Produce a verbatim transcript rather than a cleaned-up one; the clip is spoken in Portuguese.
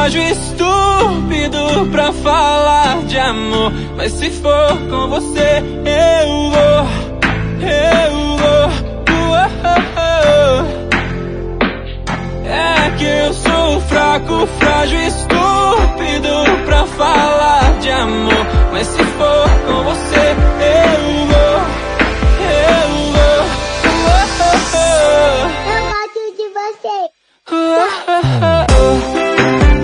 frágil, estúpido pra falar de amor. Mas se for com você, eu vou, eu vou. É que eu sou fraco, frágil, estúpido